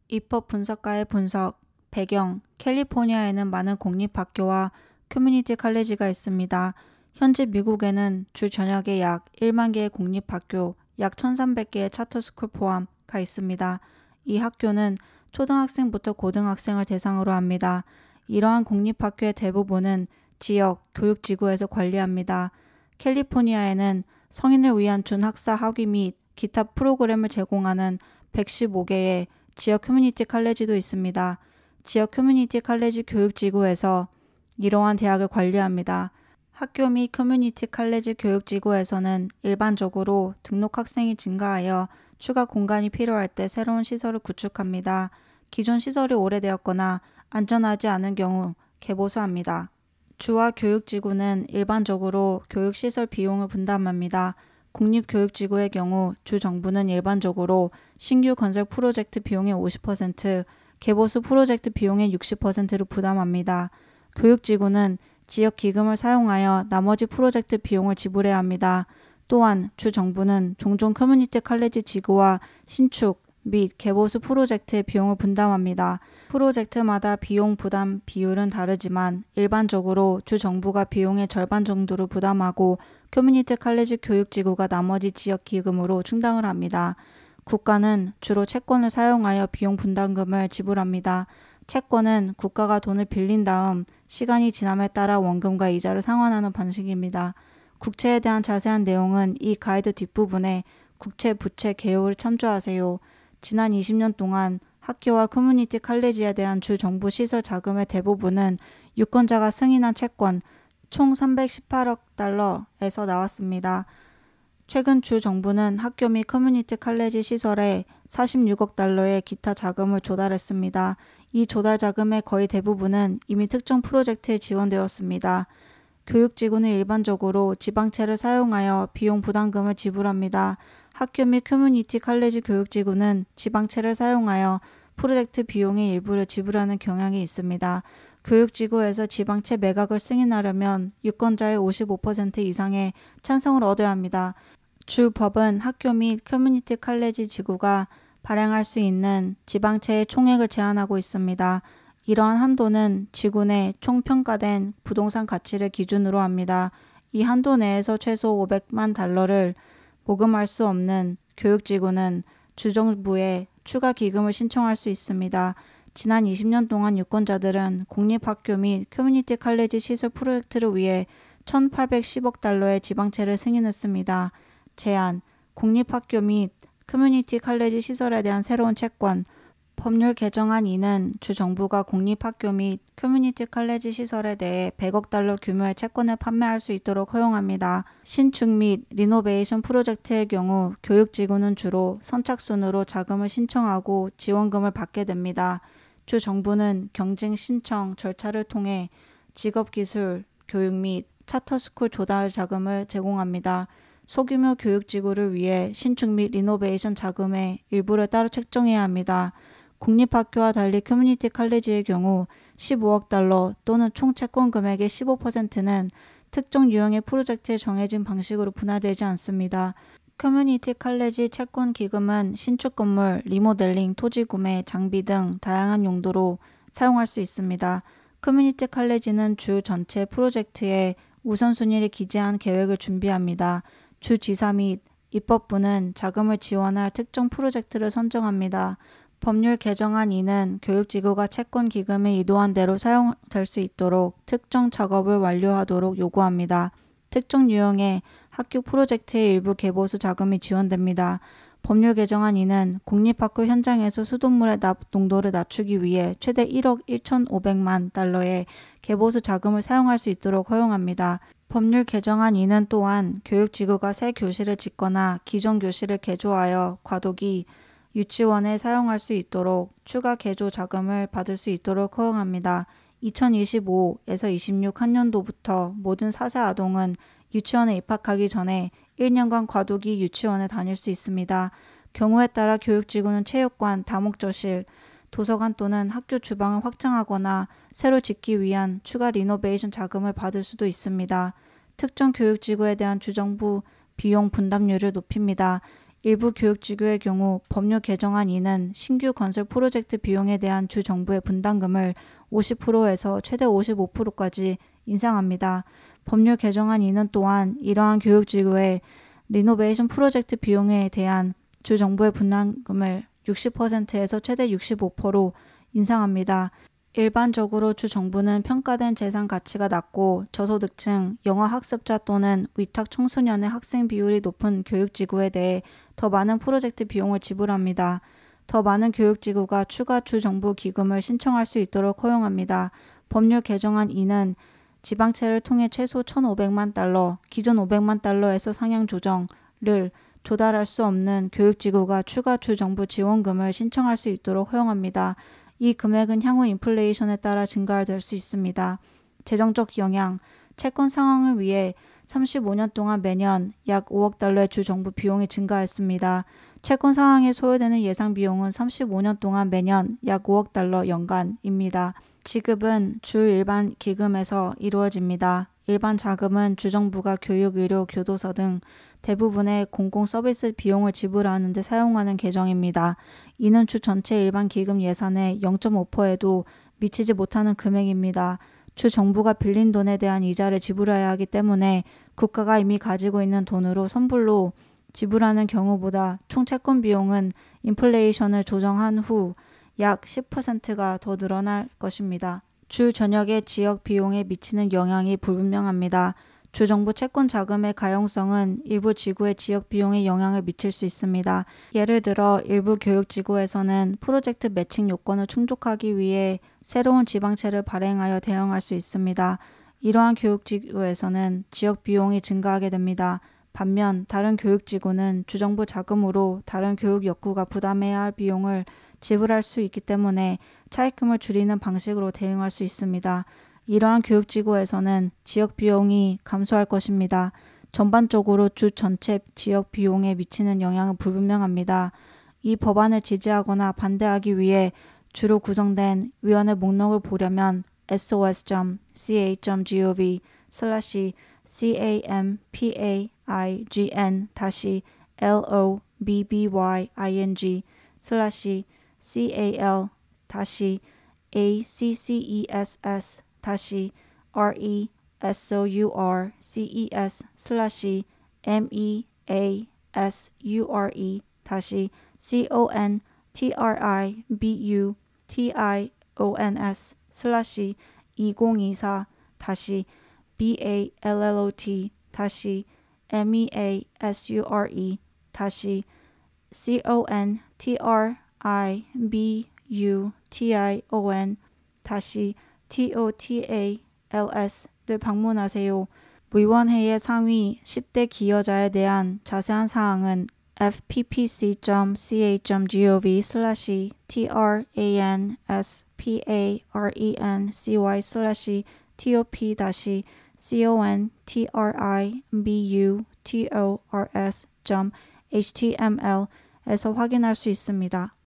입법 분석가의 분석. 배경: 캘리포니아에는 많은 공립학교와 커뮤니티 칼리지가 있습니다. 현재 미국에는 주 전역에 약 1만 개의 공립학교, 약 1,300개의 차터스쿨 포함가 있습니다. 이 학교는 초등학생부터 고등학생을 대상으로 합니다. 이러한 공립학교의 대부분은 지역 교육지구에서 관리합니다. 캘리포니아에는 성인을 위한 준학사 학위 및 기타 프로그램을 제공하는 115개의 지역 커뮤니티 칼리지도 있습니다. 지역 커뮤니티 칼리지 교육지구에서 이러한 대학을 관리합니다. 학교 및 커뮤니티 칼리지 교육지구에서는 일반적으로 등록 학생이 증가하여 추가 공간이 필요할 때 새로운 시설을 구축합니다. 기존 시설이 오래되었거나 안전하지 않은 경우 개보수합니다. 주와 교육지구는 일반적으로 교육시설 비용을 분담합니다. 공립교육지구의 경우 주 정부는 일반적으로 신규 건설 프로젝트 비용의 50%, 개보수 프로젝트 비용의 60%를 부담합니다. 교육지구는 지역 기금을 사용하여 나머지 프로젝트 비용을 지불해야 합니다. 또한 주 정부는 종종 커뮤니티 칼리지 지구와 신축 및 개보수 프로젝트의 비용을 분담합니다. 프로젝트마다 비용 부담 비율은 다르지만 일반적으로 주 정부가 비용의 절반 정도를 부담하고 커뮤니티 칼리지 교육지구가 나머지 지역 기금으로 충당을 합니다. 국가는 주로 채권을 사용하여 비용 분담금을 지불합니다. 채권은 국가가 돈을 빌린 다음 시간이 지남에 따라 원금과 이자를 상환하는 방식입니다. 국채에 대한 자세한 내용은 이 가이드 뒷부분에 국채 부채 개요를 참조하세요. 지난 20년 동안 학교와 커뮤니티 칼리지에 대한 주 정부 시설 자금의 대부분은 유권자가 승인한 채권 총 318억 달러에서 나왔습니다. 최근 주 정부는 학교 및 커뮤니티 칼리지 시설에 46억 달러의 기타 자금을 조달했습니다. 이 조달 자금의 거의 대부분은 이미 특정 프로젝트에 지원되었습니다. 교육지구는 일반적으로 지방채를 사용하여 비용 부담금을 지불합니다. 학교 및 커뮤니티 칼리지 교육지구는 지방채를 사용하여 프로젝트 비용의 일부를 지불하는 경향이 있습니다. 교육지구에서 지방채 매각을 승인하려면 유권자의 55% 이상의 찬성을 얻어야 합니다. 주 법은 학교 및 커뮤니티 칼리지 지구가 발행할 수 있는 지방채의 총액을 제한하고 있습니다. 이러한 한도는 지구 내 총 평가된 부동산 가치를 기준으로 합니다. 이 한도 내에서 최소 500만 달러를 모금할 수 없는 교육지구는 주정부에 추가 기금을 신청할 수 있습니다. 지난 20년 동안 유권자들은 공립학교 및 커뮤니티 칼리지 시설 프로젝트를 위해 1,810억 달러의 지방채를 승인했습니다. 제안, 공립학교 및 커뮤니티 칼리지 시설에 대한 새로운 채권. 법률 개정안 2는 주 정부가 공립학교 및 커뮤니티 칼리지 시설에 대해 100억 달러 규모의 채권을 판매할 수 있도록 허용합니다. 신축 및 리노베이션 프로젝트의 경우 교육지구는 주로 선착순으로 자금을 신청하고 지원금을 받게 됩니다. 주 정부는 경쟁 신청 절차를 통해 직업기술, 교육 및 차터스쿨 조달 자금을 제공합니다. 소규모 교육지구를 위해 신축 및 리노베이션 자금의 일부를 따로 책정해야 합니다. 공립학교와 달리 커뮤니티 칼리지의 경우 15억 달러 또는 총 채권 금액의 15%는 특정 유형의 프로젝트에 정해진 방식으로 분할되지 않습니다. 커뮤니티 칼리지 채권 기금은 신축 건물, 리모델링, 토지 구매, 장비 등 다양한 용도로 사용할 수 있습니다. 커뮤니티 칼리지는 주 전체 프로젝트에 우선순위를 기재한 계획을 준비합니다. 주지사 및 입법부는 자금을 지원할 특정 프로젝트를 선정합니다. 법률 개정안 2는 교육지구가 채권 기금을 의도한 대로 사용될 수 있도록 특정 작업을 완료하도록 요구합니다. 특정 유형의 학교 프로젝트의 일부 개보수 자금이 지원됩니다. 법률 개정안 2는 공립학교 현장에서 수돗물의 납 농도를 낮추기 위해 최대 1억 1,500만 달러의 개보수 자금을 사용할 수 있도록 허용합니다. 법률 개정안 2는 또한 교육지구가 새 교실을 짓거나 기존 교실을 개조하여 과도기 유치원에 사용할 수 있도록 추가 개조 자금을 받을 수 있도록 허용합니다. 2025에서 26 학년도부터 모든 4세 아동은 유치원에 입학하기 전에 1년간 과도기 유치원에 다닐 수 있습니다. 경우에 따라 교육지구는 체육관, 다목적실, 도서관 또는 학교 주방을 확장하거나 새로 짓기 위한 추가 리노베이션 자금을 받을 수도 있습니다. 특정 교육지구에 대한 주정부 비용 분담률을 높입니다. 일부 교육지구의 경우 법률 개정안 2는 신규 건설 프로젝트 비용에 대한 주 정부의 분담금을 50%에서 최대 55%까지 인상합니다. 법률 개정안 2는 또한 이러한 교육지구의 리노베이션 프로젝트 비용에 대한 주 정부의 분담금을 60%에서 최대 65% 인상합니다. 일반적으로 주 정부는 평가된 재산 가치가 낮고 저소득층, 영어 학습자 또는 위탁 청소년의 학생 비율이 높은 교육지구에 대해 더 많은 프로젝트 비용을 지불합니다. 더 많은 교육지구가 추가 주 정부 기금을 신청할 수 있도록 허용합니다. 법률 개정안 2는 지방채를 통해 최소 1,500만 달러, 기존 500만 달러에서 상향 조정을 조달할 수 없는 교육지구가 추가 주 정부 지원금을 신청할 수 있도록 허용합니다. 이 금액은 향후 인플레이션에 따라 증가될 수 있습니다. 재정적 영향, 채권 상황을 위해 35년 동안 매년 약 5억 달러의 주 정부 비용이 증가했습니다. 채권 상황에 소요되는 예상 비용은 35년 동안 매년 약 5억 달러 연간입니다. 지급은 주 일반 기금에서 이루어집니다. 일반 자금은 주정부가 교육, 의료, 교도소 등 대부분의 공공 서비스 비용을 지불하는 데 사용하는 계정입니다. 이는 주 전체 일반 기금 예산의 0.5%에도 미치지 못하는 금액입니다. 주 정부가 빌린 돈에 대한 이자를 지불해야 하기 때문에 국가가 이미 가지고 있는 돈으로 선불로 지불하는 경우보다 총 채권 비용은 인플레이션을 조정한 후 약 10%가 더 늘어날 것입니다. 주 전역의 지역 비용에 미치는 영향이 불분명합니다. 주정부 채권 자금의 가용성은 일부 지구의 지역 비용에 영향을 미칠 수 있습니다. 예를 들어 일부 교육지구에서는 프로젝트 매칭 요건을 충족하기 위해 새로운 지방채를 발행하여 대응할 수 있습니다. 이러한 교육지구에서는 지역 비용이 증가하게 됩니다. 반면 다른 교육지구는 주정부 자금으로 다른 교육 역구가 부담해야 할 비용을 지불할 수 있기 때문에 차입금을 줄이는 방식으로 대응할 수 있습니다. 이러한 교육지구에서는 지역 비용이 감소할 것입니다. 전반적으로 주 전체 지역 비용에 미치는 영향은 불분명합니다. 이 법안을 지지하거나 반대하기 위해 주로 구성된 위원회 목록을 보려면 contributors.를 방문하세요. 위원회의 상위 10대 기여자에 대한 자세한 사항은 fppc.chancy.top-contributors.html에서 확인할 수 있습니다.